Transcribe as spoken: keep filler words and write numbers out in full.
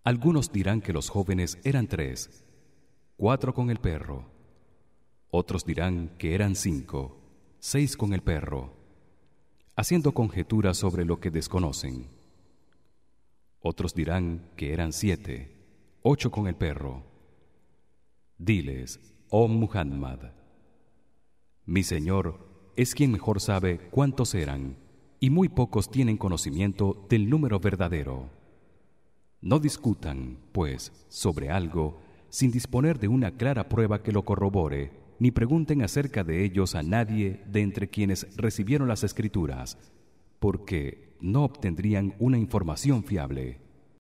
Algunos dirán que los jóvenes eran tres, cuatro con el perro. Otros dirán que eran cinco, seis con el perro, haciendo conjeturas sobre lo que desconocen. Otros dirán que eran siete, ocho con el perro. Diles, oh Muhammad: mi Señor es quien mejor sabe cuántos eran, y muy pocos tienen conocimiento del número verdadero. No discutan, pues, sobre algo sin disponer de una clara prueba que lo corrobore, ni pregunten acerca de ellos a nadie de entre quienes recibieron las Escrituras, porque no obtendrían una información fiable.